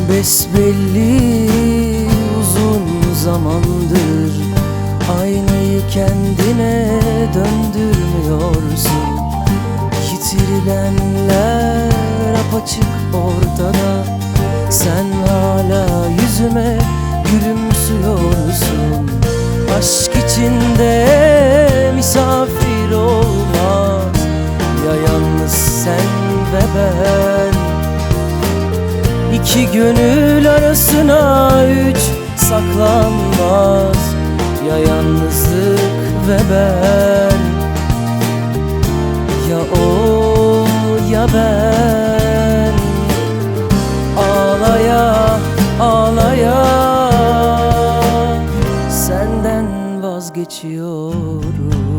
Besbelli uzun zamandır aynayı kendine döndürmüyorsun. Yitirilenler apaçık ortada, sen hala yüzüme gülümsüyorsun. Aşk içinde misafir olmaz, ya yalnız sen ve ben. İki gönül arasına üç saklanmaz, ya yalnızlık ve ben. Ya o ya ben, ağlaya ağlaya senden vazgeçiyorum.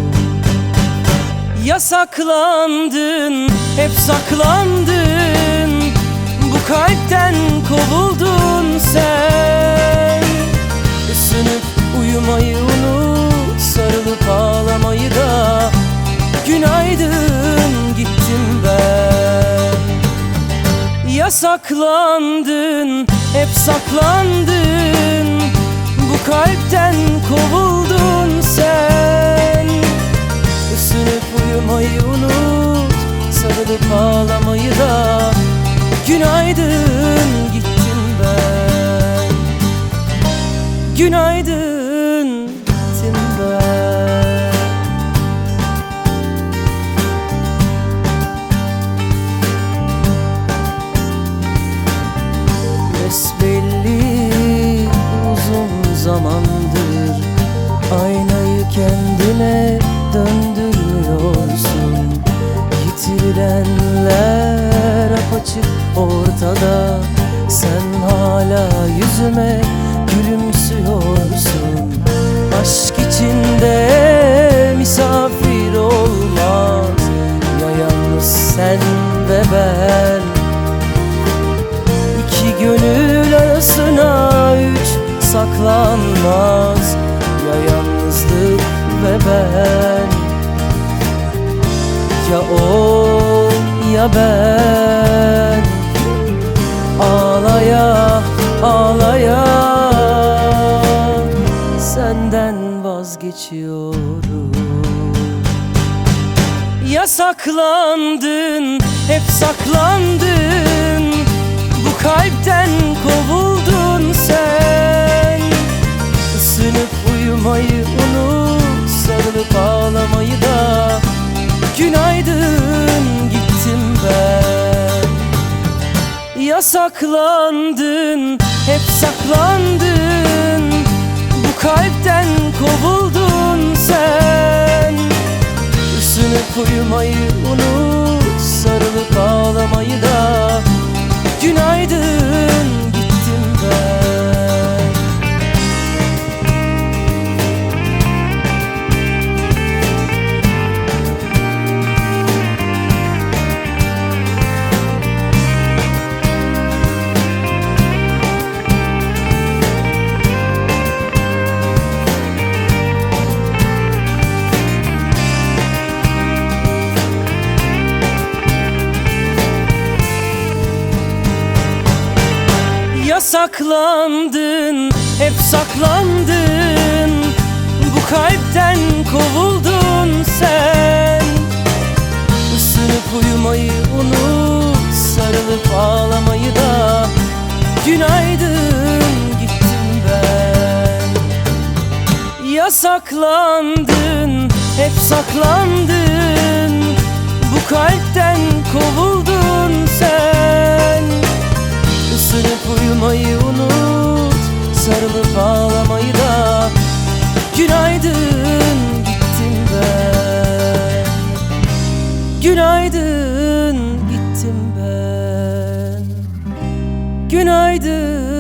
Ya saklandın, hep saklandın, bu kalpten kovuldun sen. Isınıp uyumayı unut, sarılıp ağlamayı da. Günaydın gittim ben. Ya saklandın, hep saklandın, bu kalpten kovuldun sen. Isınıp uyumayı unut, sarılıp ağlamayı da. Günaydın gittim ben. Günaydın gittim ben. Besbelli uzun zamandır aynayı kendine döndürmüyorsun. Yitirilenler apaçık ortada, sen hala yüzüme gülümsüyorsun. Aşk içinde misafir olmaz, ya yalnız sen ve ben. İki gönül arasına üç saklanmaz, ya yalnızlık ve ben. Ya o ya ben, ağlaya ağlaya senden vazgeçiyorum. Ya saklandın, hep saklandın, bu kalpten kovuldun sen. Isınıp uyumayı unut, sarılıp ağlamayı da. Günaydın gittim ben. Ya saklandın, hep saklandın, bu kalpten kovuldun sen. Isınıp uyumayı unut, sarılıp ağlamayı da. Günaydın gittim ben. Ya saklandın, hep saklandın, bu kalpten kovuldun sen. Isınıp uyumayı unut, sarılıp ağlamayı da. Günaydın gittim ben. Ya saklandın, hep saklandın, bu kalpten kovuldun sen. Isınıp uyumayı unut, sarılıp ağlamayı da. Günaydın gittim ben. Günaydın gittim ben. Günaydın.